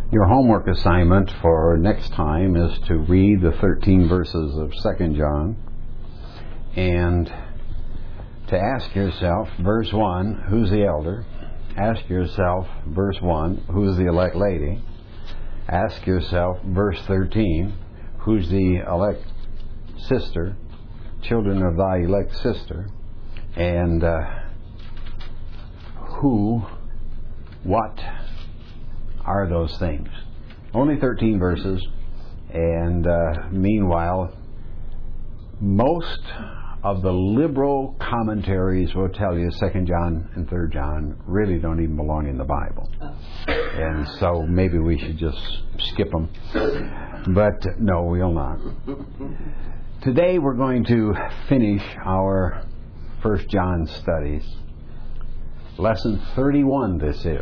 Your homework assignment for next time is to read the 13 verses of 2 John and to ask yourself, verse 1, who's the elder? Ask yourself, verse 1, who's the elect lady? Ask yourself, verse 13, who's the elect sister, children of thy elect sister, and what are those things? Only 13 verses, and meanwhile, most of the liberal commentaries will tell you 2 John and 3 John really don't even belong in the Bible. And so maybe we should just skip them. But no, we'll not. Today we're going to finish our 1 John studies. Lesson 31 this is.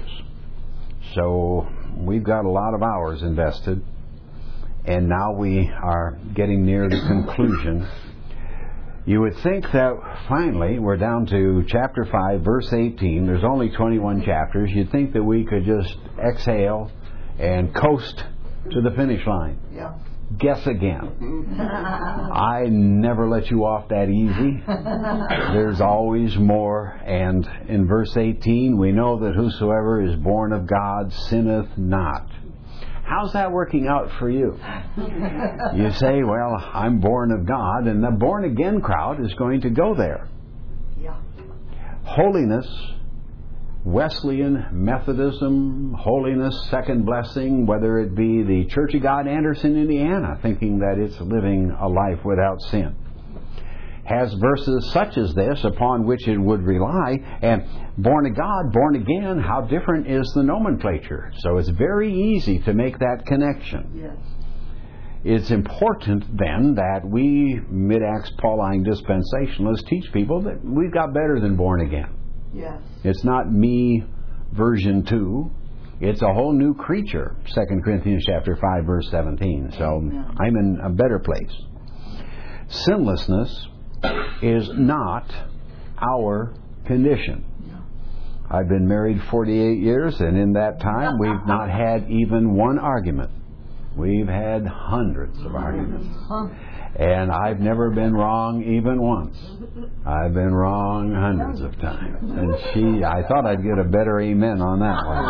So we've got a lot of hours invested, and now we are getting near the conclusion. You would think that finally we're down to chapter 5, verse 18. There's only 21 chapters. You'd think that we could just exhale and coast to the finish line. Yeah. Guess again. I never let you off that easy. There's always more. And in verse 18, we know that whosoever is born of God sinneth not. How's that working out for you? You say, well, I'm born of God, and the born again crowd is going to go there. Yeah. Holiness, Wesleyan, Methodism, holiness, second blessing, whether it be the Church of God, Anderson, Indiana, thinking that it's living a life without sin, has verses such as this upon which it would rely. And born of God, born again, how different is the nomenclature? So it's very easy to make that connection. Yes. It's important then that we mid-Acts Pauline dispensationalists teach people that we've got better than born again. Yes. It's not me version 2. It's a whole new creature, 2 Corinthians chapter 5, verse 17. So I'm in a better place. Sinlessness is not our condition. I've been married 48 years, and in that time we've not had even one argument. We've had hundreds of arguments. And I've never been wrong even once. I've been wrong hundreds of times. And I thought I'd get a better amen on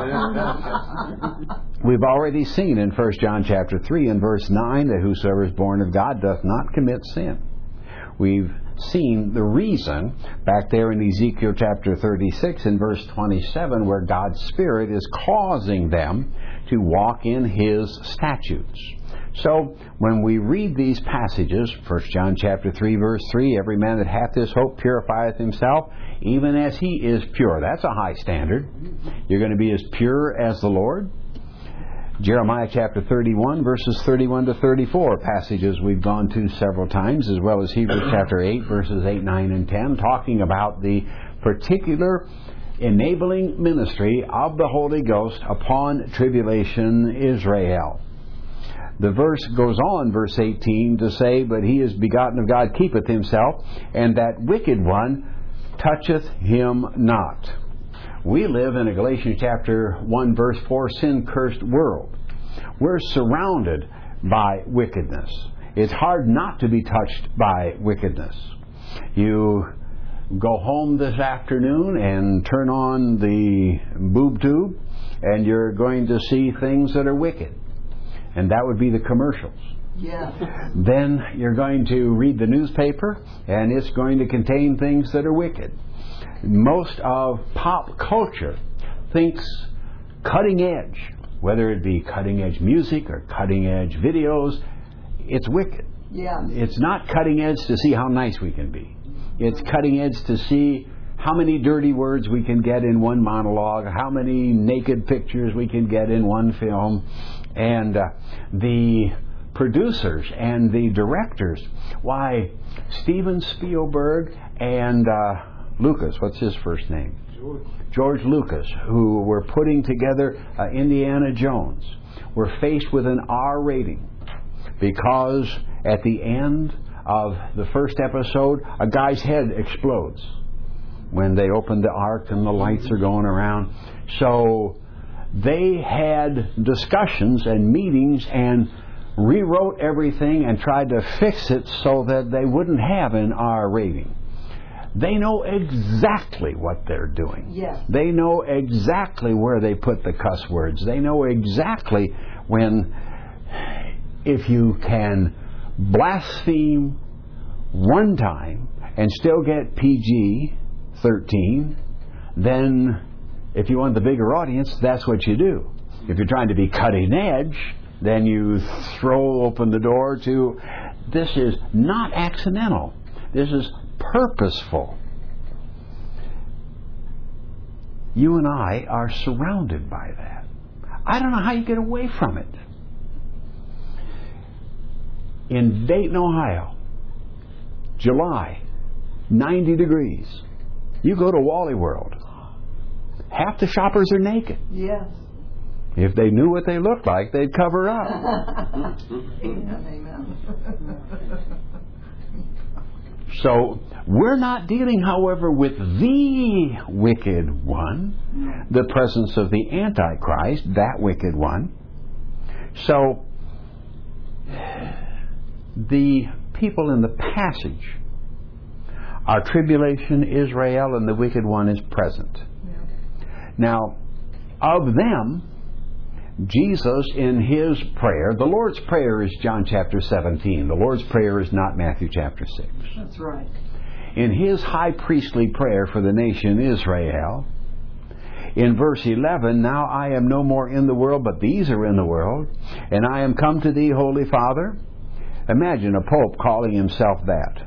that one. We've already seen in 1 John chapter 3 and verse 9 that whosoever is born of God doth not commit sin. We've seen the reason back there in Ezekiel chapter 36 and verse 27 where God's Spirit is causing them to walk in His statutes. So when we read these passages, 1 John chapter 3 verse 3, every man that hath this hope purifieth himself, even as he is pure. That's a high standard. You're going to be as pure as the Lord. Jeremiah chapter 31 verses 31 to 34, passages we've gone to several times, as well as Hebrews chapter 8 verses 8, 9, and 10, talking about the particular enabling ministry of the Holy Ghost upon tribulation Israel. The verse goes on, verse 18, to say, but he is begotten of God, keepeth himself, and that wicked one toucheth him not. We live in a Galatians chapter 1 verse 4 sin-cursed world. We're surrounded by wickedness. It's hard not to be touched by wickedness. You go home this afternoon and turn on the boob tube, and you're going to see things that are wicked. And that would be the commercials. Yes. Then you're going to read the newspaper, and it's going to contain things that are wicked. Most of pop culture thinks cutting edge, whether it be cutting edge music or cutting edge videos, it's wicked. Yes. It's not cutting edge to see how nice we can be. It's cutting edge to see how many dirty words we can get in one monologue, how many naked pictures we can get in one film. And the producers and the directors, why, Steven Spielberg and Lucas, what's his first name? George Lucas, who were putting together Indiana Jones, were faced with an R rating because at the end of the first episode, a guy's head explodes when they open the ark and the lights are going around. So they had discussions and meetings and rewrote everything and tried to fix it so that they wouldn't have an R rating. They know exactly what they're doing. Yes. They know exactly where they put the cuss words. They know exactly when, if you can blaspheme one time and still get PG-13, then if you want the bigger audience, that's what you do. If you're trying to be cutting edge, then you throw open the door to, this is not accidental. This is purposeful. You and I are surrounded by that. I don't know how you get away from it. In Dayton, Ohio, July, 90 degrees. You go to Wally World. Half the shoppers are naked. Yes. If they knew what they looked like, they'd cover up. Amen. So, we're not dealing, however, with the wicked one, the presence of the Antichrist, that wicked one. So, the people in the passage are tribulation, Israel, and the wicked one is present. Yeah. Now, of them, Jesus in His prayer, the Lord's Prayer is John chapter 17. The Lord's Prayer is not Matthew chapter 6. That's right. In His high priestly prayer for the nation Israel, in verse 11, now I am no more in the world, but these are in the world, and I am come to thee, Holy Father. Imagine a pope calling himself that.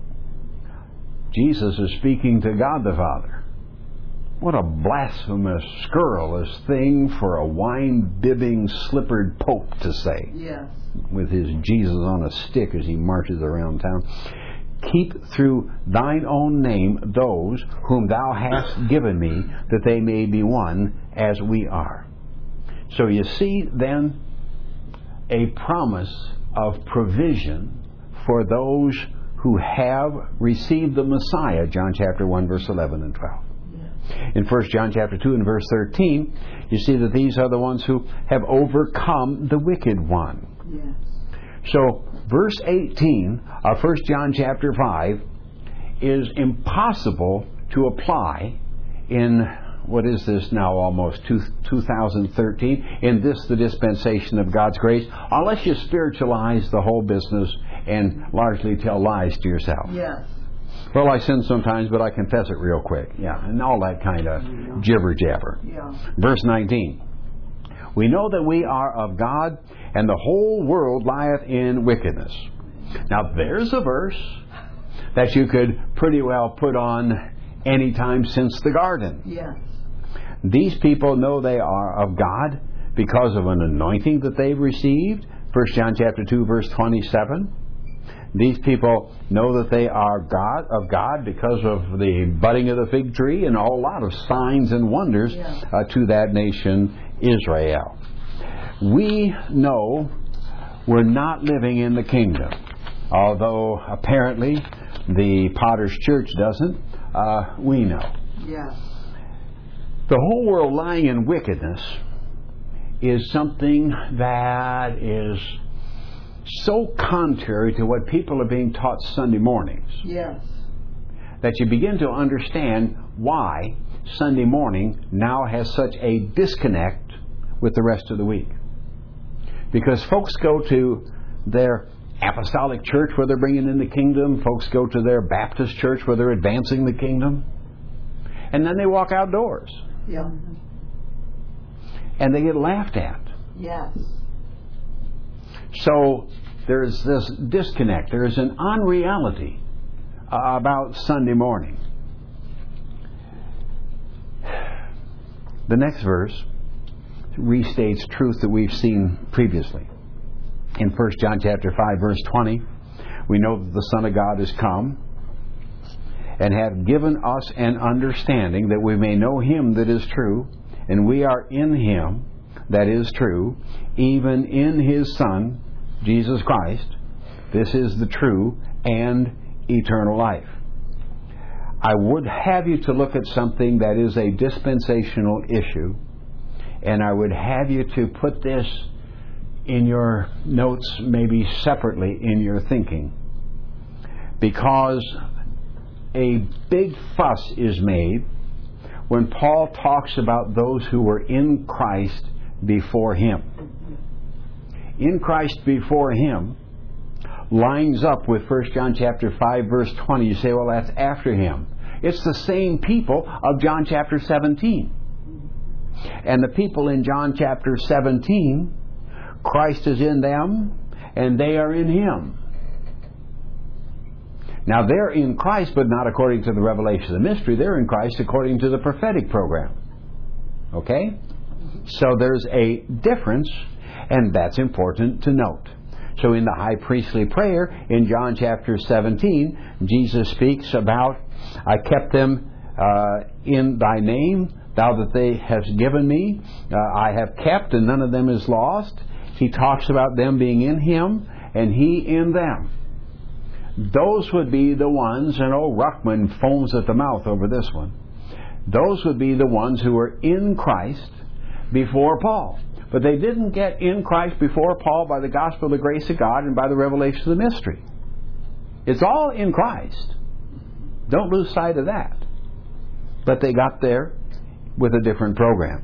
Jesus is speaking to God the Father. What a blasphemous, scurrilous thing for a wine-bibbing, slippered pope to say. Yes. With his Jesus on a stick as he marches around town. Keep through thine own name those whom thou hast given me, that they may be one as we are. So you see then a promise of provision for those who have received the Messiah, John chapter 1, verse 11 and 12. In 1 John chapter 2 and verse 13, you see that these are the ones who have overcome the wicked one. Yes. So, verse 18 of 1 John chapter 5 is impossible to apply in, what is this now, almost 2013, in this, the dispensation of God's grace, unless you spiritualize the whole business and largely tell lies to yourself. Yes. Well, I sin sometimes, but I confess it real quick. Yeah, and all that kind of jibber-jabber. Yeah. Verse 19. We know that we are of God, and the whole world lieth in wickedness. Now, there's a verse that you could pretty well put on any time since the garden. Yes. These people know they are of God because of an anointing that they've received. 1 John chapter 2, verse 27. These people know that they are of God because of the budding of the fig tree and a whole lot of signs and wonders to that nation, Israel. We know we're not living in the kingdom, although apparently the Potter's Church doesn't. We know. Yes. The whole world lying in wickedness is something that is so contrary to what people are being taught Sunday mornings. Yes. That you begin to understand why Sunday morning now has such a disconnect with the rest of the week. Because folks go to their apostolic church where they're bringing in the kingdom. Folks go to their Baptist church where they're advancing the kingdom. And then they walk outdoors. Yeah. And they get laughed at. Yes. So there's this disconnect. There's an unreality about Sunday morning. The next verse restates truth that we've seen previously. In 1 John chapter 5, verse 20, we know that the Son of God is come and have given us an understanding that we may know Him that is true, and we are in Him that is true, even in His Son, Jesus Christ. This is the true and eternal life. I would have you to look at something that is a dispensational issue, And I would have you to put this in your notes, maybe separately in your thinking. Because a big fuss is made when Paul talks about those who were in Christ before Him. In Christ before Him lines up with 1 John chapter 5 verse 20. You say, well, that's after Him. It's the same people of John chapter 17. And the people in John chapter 17, Christ is in them and they are in Him. Now they're in Christ, but not according to the revelation of the mystery. They're in Christ according to the prophetic program. Okay? So there's a difference, and that's important to note. So in the high priestly prayer in John chapter 17, Jesus speaks about, I kept them in thy name, thou that they hast given me, I have kept, and none of them is lost. He talks about them being in Him and He in them. Those would be the ones, and old Ruckman foams at the mouth over this one. Those would be the ones who were in Christ before Paul. But they didn't get in Christ before Paul by the gospel of the grace of God and by the revelation of the mystery. It's all in Christ. Don't lose sight of that. But they got there with a different program.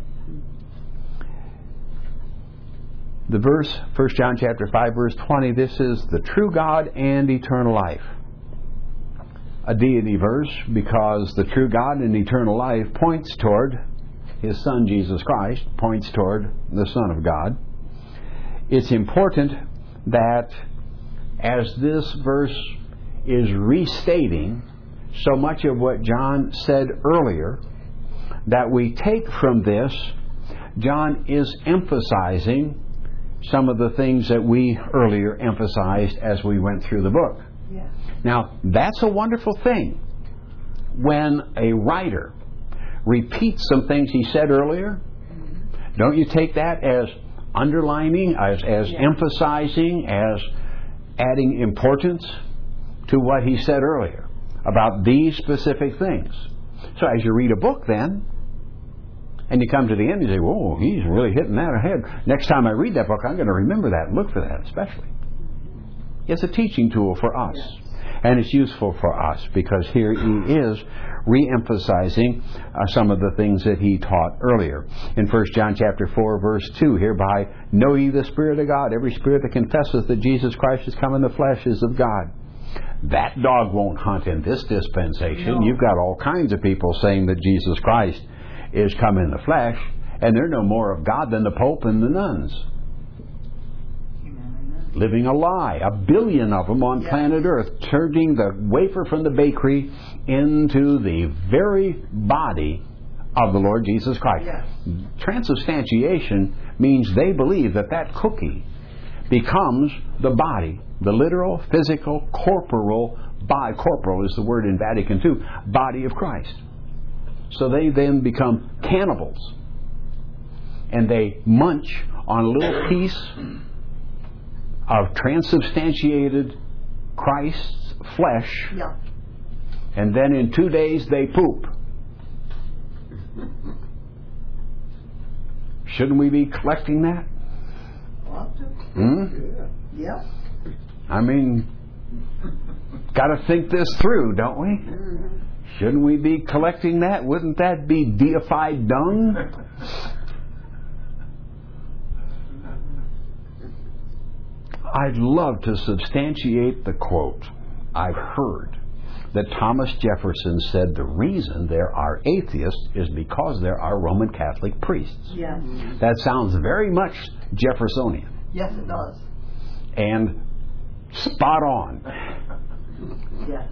The verse, 1 John chapter 5, verse 20, this is the true God and eternal life. A deity verse, because the true God and eternal life points toward His Son, Jesus Christ, points toward the Son of God. It's important that as this verse is restating so much of what John said earlier, that we take from this, John is emphasizing some of the things that we earlier emphasized as we went through the book. Yeah. Now, that's a wonderful thing. When a writer repeats some things he said earlier, don't you take that as underlining, as emphasizing, as adding importance to what he said earlier about these specific things? So as you read a book then, and you come to the end, you say, whoa, he's really hitting that ahead. Next time I read that book, I'm going to remember that and look for that especially. It's a teaching tool for us. And it's useful for us because here he is re-emphasizing some of the things that he taught earlier. In 1 John chapter 4, verse 2, hereby know ye the Spirit of God. Every spirit that confesseth that Jesus Christ is come in the flesh is of God. That dog won't hunt in this dispensation. No. You've got all kinds of people saying that Jesus Christ is come in the flesh, and they're no more of God than the Pope and the nuns. Living a lie. 1 billion of them on planet Earth, turning the wafer from the bakery into the very body of the Lord Jesus Christ. Yes. Transubstantiation means they believe that that cookie becomes the body, the literal, physical, corporal is the word in Vatican II, body of Christ. So they then become cannibals. And they munch on a little piece of transubstantiated Christ's flesh. Yeah. And then in 2 days they poop. Shouldn't we be collecting that? Yeah. I mean, got to think this through, don't we? Shouldn't we be collecting that? Wouldn't that be deified dung? I'd love to substantiate the quote. I've heard that Thomas Jefferson said the reason there are atheists is because there are Roman Catholic priests. Yes. That sounds very much Jeffersonian. Yes, it does. And spot on. Yes.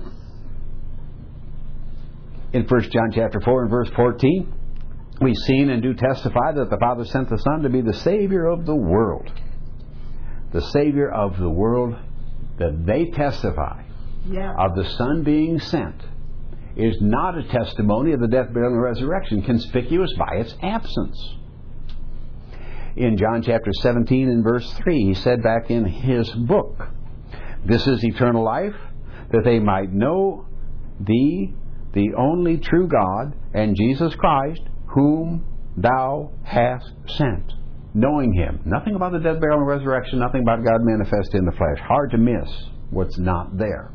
In 1 John chapter 4 and verse 14, we've seen and do testify that the Father sent the Son to be the Savior of the world. The Savior of the world, that they testify of the Son being sent, is not a testimony of the death, burial, and resurrection, conspicuous by its absence. In John chapter 17 and verse 3, he said back in his book, this is eternal life, that they might know thee, the only true God, and Jesus Christ, whom thou hast sent. Knowing Him. Nothing about the death, burial, and resurrection. Nothing about God manifest in the flesh. Hard to miss what's not there.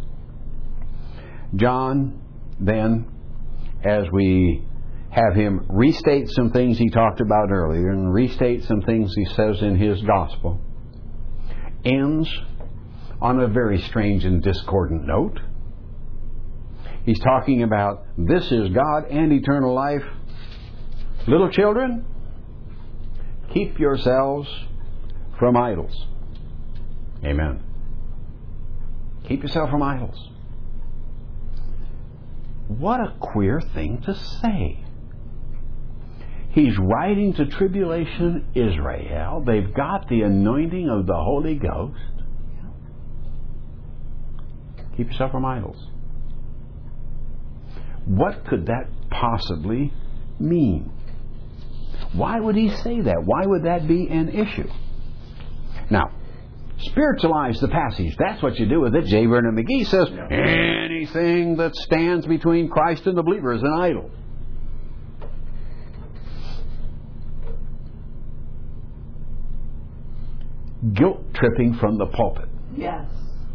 John, then, as we have him restate some things he talked about earlier and restate some things he says in his gospel, ends on a very strange and discordant note. He's talking about this is God and eternal life. Little children, keep yourselves from idols. Amen. Keep yourself from idols. What a queer thing to say. He's writing to tribulation Israel. They've got the anointing of the Holy Ghost. Keep yourself from idols. What could that possibly mean? Why would he say that? Why would that be an issue? Now, spiritualize the passage. That's what you do with it. J. Vernon McGee says, anything that stands between Christ and the believer is an idol. Guilt tripping from the pulpit. Yes.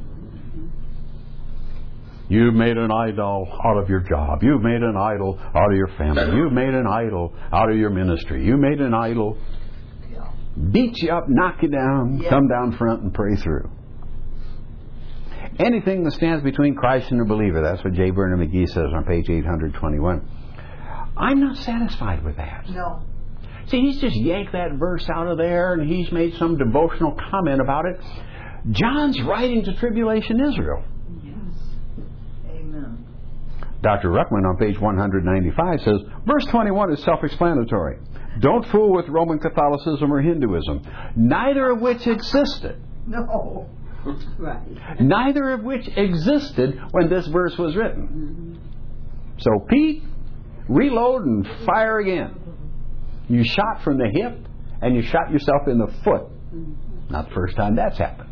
You've made an idol out of your job. You've made an idol out of your family. You've made an idol out of your ministry. You made an idol. Yeah. Beat you up, knock you down, come down front and pray through. Anything that stands between Christ and the believer. That's what J. Vernon McGee says on page 821. I'm not satisfied with that. No. See, he's just yanked that verse out of there and he's made some devotional comment about it. John's writing to tribulation Israel. Yes. Amen. Dr. Ruckman on page 195 says, verse 21 is self-explanatory. Don't fool with Roman Catholicism or Hinduism, neither of which existed. No. Right. Neither of which existed when this verse was written. So, Pete, reload and fire again. You shot from the hip and you shot yourself in the foot. Not the first time that's happened.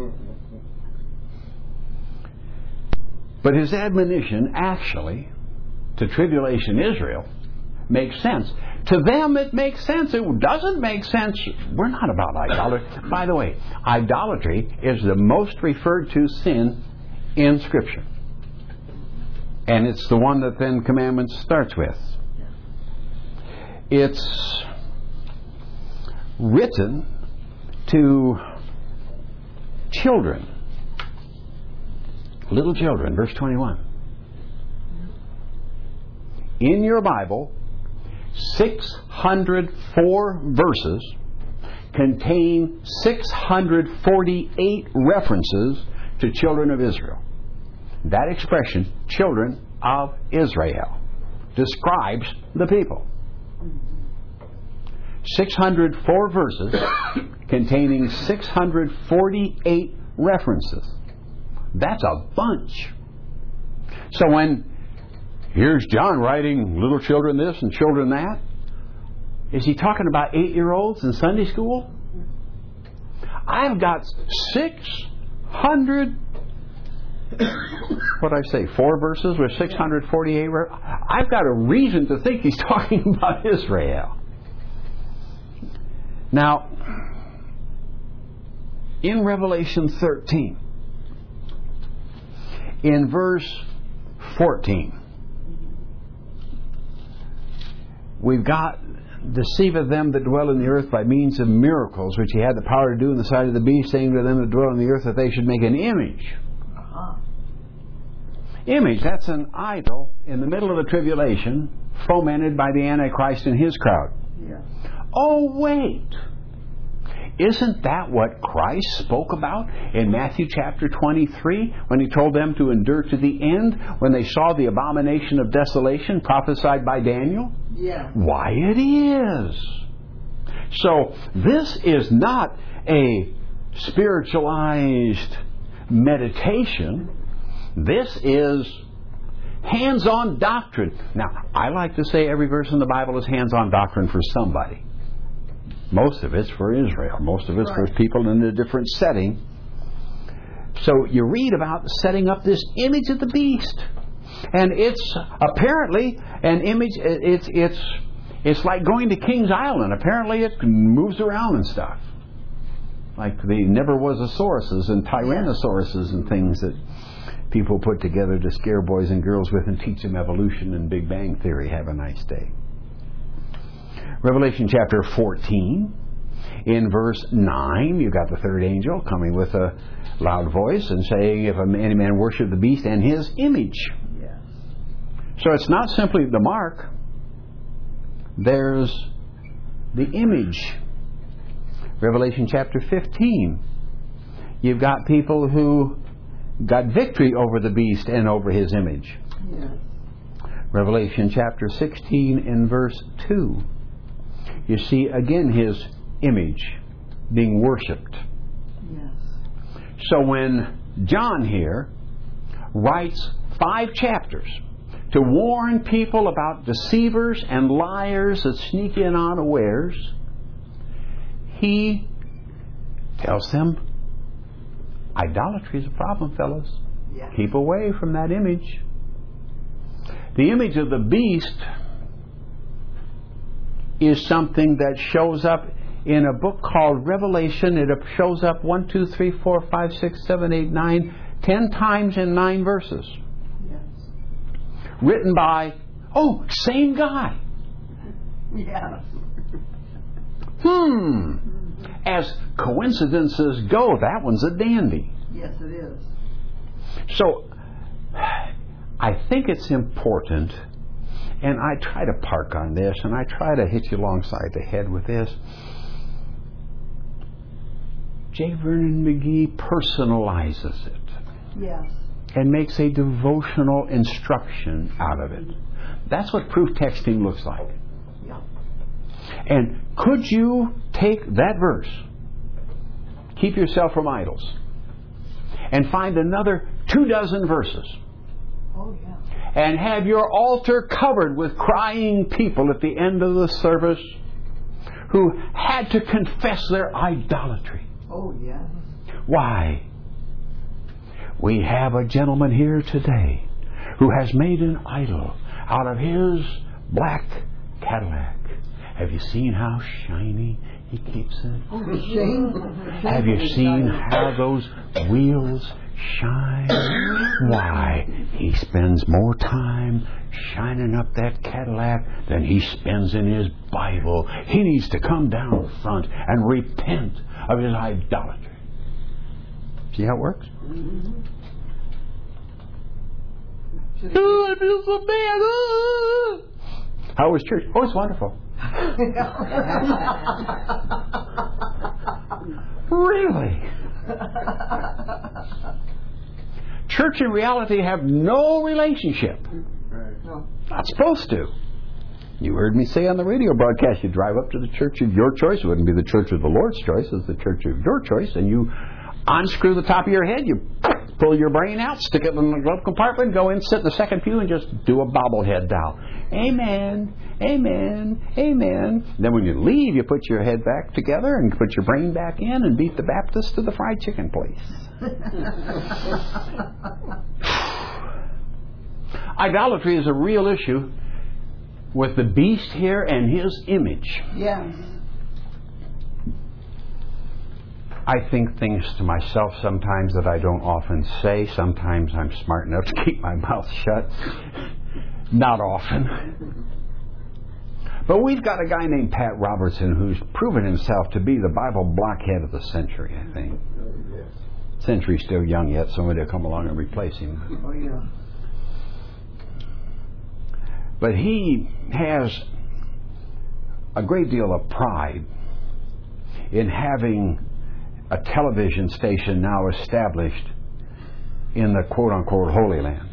But his admonition actually to tribulation Israel makes sense. To them it makes sense. It doesn't make sense. We're not about idolatry. By the way, idolatry is the most referred to sin in Scripture. And it's the one that then Commandments starts with. It's written to children. Little children, verse 21. In your Bible, 604 verses contain 648 references to children of Israel. That expression, children of Israel, describes the people. 604 verses containing 648 references. That's a bunch. So when here's John writing little children this and children that, is he talking about 8-year-olds in Sunday school? I've got 600, what did I say, 4 verses with 648 verses. I've got a reason to think he's talking about Israel. Now, in Revelation 13, in verse 14, we've got deceiveth them that dwell in the earth by means of miracles, which he had the power to do in the sight of the beast, saying to them that dwell in the earth that they should make an image. Image, that's an idol in the middle of the tribulation, fomented by the Antichrist and his crowd. Yeah. Oh, wait. Isn't that what Christ spoke about in Matthew chapter 23 when he told them to endure to the end when they saw the abomination of desolation prophesied by Daniel? Yeah. Why, it is. So this is not a spiritualized meditation. This is hands-on doctrine. Now, I like to say every verse in the Bible is hands-on doctrine for somebody. Most of it's for Israel. Most of it's for people in a different setting. So you read about setting up this image of the beast. And it's apparently an image, it's It's like going to Kings Island. Apparently it moves around and stuff. Like the Never-Was-a-Sauruses and Tyrannosauruses and things that people put together to scare boys and girls with and teach them evolution and Big Bang Theory. Have a nice day. Revelation chapter 14, in verse 9, you've got the third angel coming with a loud voice and saying, if any man worship the beast and his image. Yes. So it's not simply the mark. There's the image. Revelation chapter 15. You've got people who got victory over the beast and over his image. Yes. Revelation chapter 16 in verse 2. You see again his image being worshipped. Yes. So when John here writes 5 chapters to warn people about deceivers and liars that sneak in unawares, he tells them, idolatry is a problem, fellows. Yes. Keep away from that image. The image of the beast is something that shows up in a book called Revelation. It shows up 1, 2, 3, 4, 5, 6, 7, 8, 9, 10 times in 9 verses. Yes. Written by, same guy. Yes. As coincidences go, that one's a dandy. Yes, it is. So, I think it's important, and I try to park on this, and I try to hit you alongside the head with this. J. Vernon McGee personalizes it. Yes. And makes a devotional instruction out of it. That's what proof texting looks like. Yeah. And could you take that verse, keep yourself from idols, and find another 24 verses, Oh, yeah. and have your altar covered with crying people at the end of the service who had to confess their idolatry? Oh, yes. Why? We have a gentleman here today who has made an idol out of his black Cadillac. Have you seen how shiny he keeps it? Oh, shame. Have you seen how those wheels shine? Why? He spends more time shining up that Cadillac than he spends in his Bible. He needs to come down front and repent of his idolatry. See how it works? Mm-hmm. Oh, I feel so bad. How was church? Oh, it's wonderful. Really? Church and reality have no relationship. No. Not supposed to. You heard me say on the radio broadcast, you drive up to the church of your choice. It wouldn't be the church of the Lord's choice, it's the church of your choice. And you unscrew the top of your head, you pull your brain out, stick it in the glove compartment, go in, sit in the second pew, and just do a bobblehead bow. Amen, amen, amen. Then when you leave, you put your head back together and put your brain back in and beat the Baptist to the fried chicken place. Idolatry is a real issue with the beast here and his image. Yes. I think things to myself sometimes that I don't often say. Sometimes I'm smart enough to keep my mouth shut. Not often. But we've got a guy named Pat Robertson who's proven himself to be the Bible blockhead of the century, I think. Century's still young yet. Somebody will come along and replace him. Oh, yeah. But he has a great deal of pride in having a television station now established in the quote-unquote Holy Land.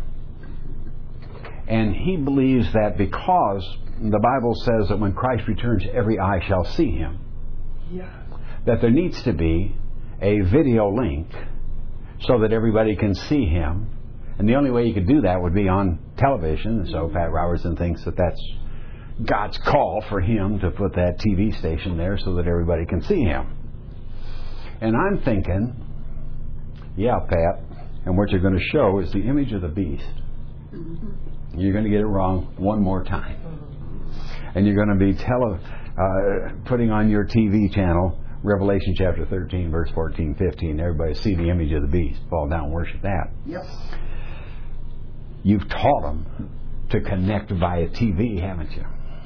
And he believes that because the Bible says that when Christ returns, every eye shall see Him, that there needs to be a video link so that everybody can see Him. And the only way you could do that would be on television. And so Pat Robertson thinks that that's God's call for him to put that TV station there so that everybody can see Him. And I'm thinking, yeah, Pat, and what you're going to show is the image of the beast. You're going to get it wrong one more time. And you're going to be putting on your TV channel Revelation chapter 13, verse 14, 15. Everybody see the image of the beast. Fall down and worship that. Yep. You've taught them to connect via TV, haven't you?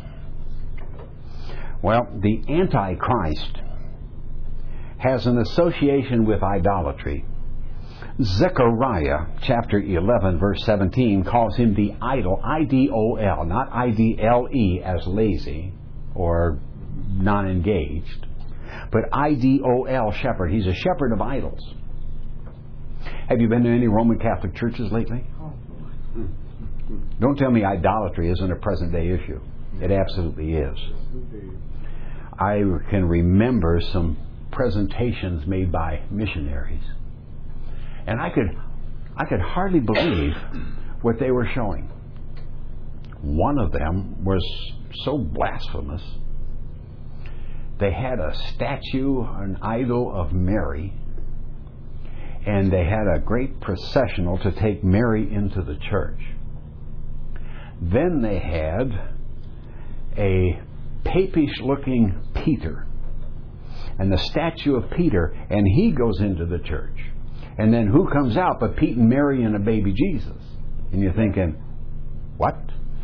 Well, the Antichrist has an association with idolatry. Zechariah chapter 11, verse 17 calls him the idol, I-D-O-L, not I-D-L-E as lazy or non-engaged, but I-D-O-L, shepherd. He's a shepherd of idols. Have you been to any Roman Catholic churches lately? Don't tell me idolatry isn't a present-day issue. It absolutely is. I can remember some presentations made by missionaries, and I could hardly believe what they were showing. One of them was so blasphemous. They had a statue, an idol of Mary, and they had a great processional to take Mary into the church. Then they had a papish-looking Peter, and the statue of Peter, and he goes into the church. And then who comes out but Pete and Mary and a baby Jesus? And you're thinking, what?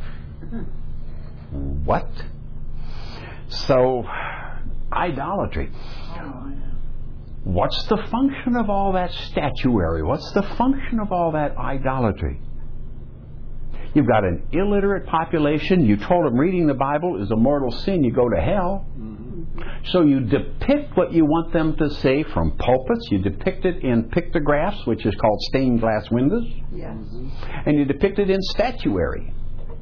What? So, idolatry. What's the function of all that statuary? What's the function of all that idolatry? You've got an illiterate population. You told them reading the Bible is a mortal sin. You go to hell. So you depict what you want them to say from pulpits. You depict it in pictographs, which is called stained glass windows. Yes. And you depict it in statuary.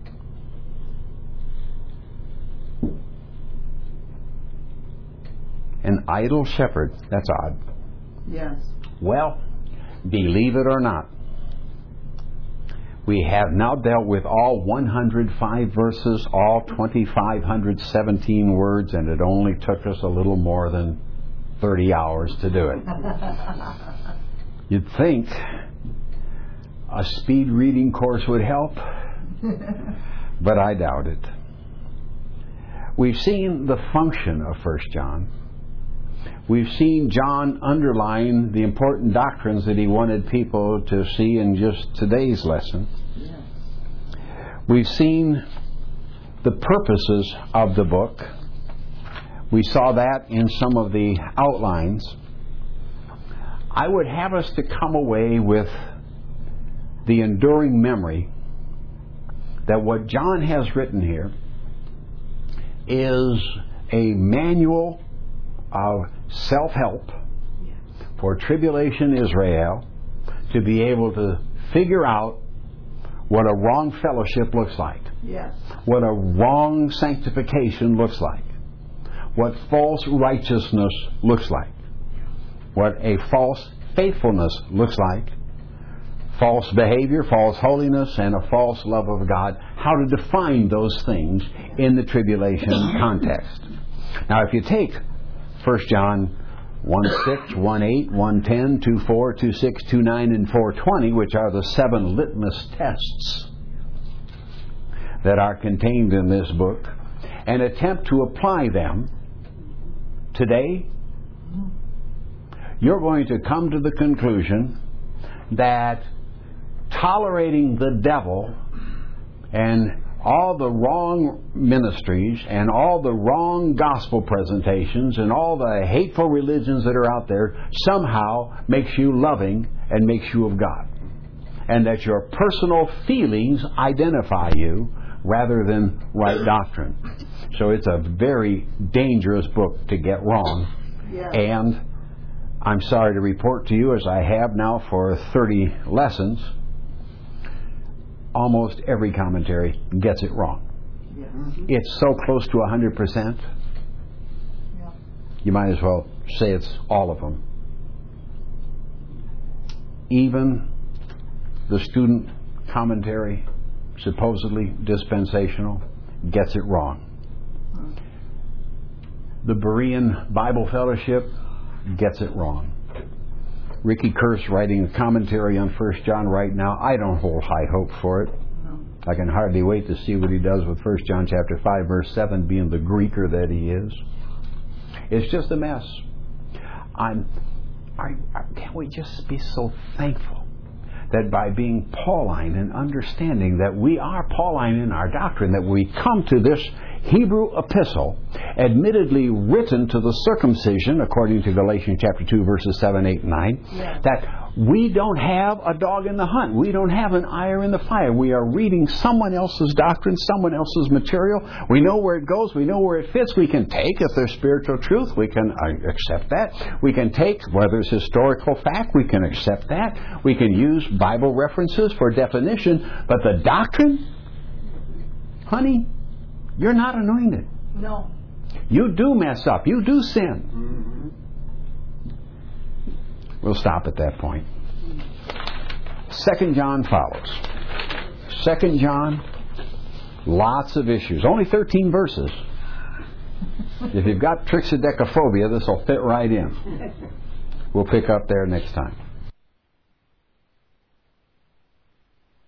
An idol shepherd. That's odd. Yes. Well, believe it or not, we have now dealt with all 105 verses, all 2,517 words, and it only took us a little more than 30 hours to do it. You'd think a speed reading course would help, but I doubt it. We've seen the function of 1 John. We've seen John underline the important doctrines that he wanted people to see in just today's lesson. Yes. We've seen the purposes of the book. We saw that in some of the outlines. I would have us to come away with the enduring memory that what John has written here is a manual of self-help for tribulation Israel to be able to figure out what a wrong fellowship looks like, Yes. what a wrong sanctification looks like, what false righteousness looks like, what a false faithfulness looks like, false behavior, false holiness, and a false love of God, how to define those things in the tribulation context. Now, if you take 1 John 1:6, 1:8, 1:10, 2:4, 2:6, 2:9, and 4:20, which are the 7 litmus tests that are contained in this book, and attempt to apply them today, you're going to come to the conclusion that tolerating the devil and all the wrong ministries and all the wrong gospel presentations and all the hateful religions that are out there somehow makes you loving and makes you of God. And that your personal feelings identify you rather than right doctrine. So it's a very dangerous book to get wrong. Yes. And I'm sorry to report to you, as I have now for 30 lessons, almost every commentary gets it wrong. Yes. It's so close to 100%, Yeah. you might as well say it's all of them. Even the student commentary, supposedly dispensational, gets it wrong. The Berean Bible Fellowship gets it wrong. Ricky Kurse writing a commentary on 1 John right now. I don't hold high hope for it. No. I can hardly wait to see what he does with 1 John chapter 5, verse 7, being the Greeker that he is. It's just a mess. Can't we just be so thankful that by being Pauline and understanding that we are Pauline in our doctrine, that we come to this Hebrew epistle, admittedly written to the circumcision, according to Galatians chapter 2, verses 7, 8, and 9, Yes. that we don't have a dog in the hunt. We don't have an eye in the fire. We are reading someone else's doctrine, someone else's material. We know where it goes. We know where it fits. We can take, if there's spiritual truth, we can accept that. We can take, where there's historical fact, we can accept that. We can use Bible references for definition. But the doctrine, honey, you're not anointed. No. You do mess up. You do sin. Mm-hmm. We'll stop at that point. 2 John follows. 2 John, lots of issues. Only 13 verses. If you've got trichodecaphobia, this will fit right in. We'll pick up there next time.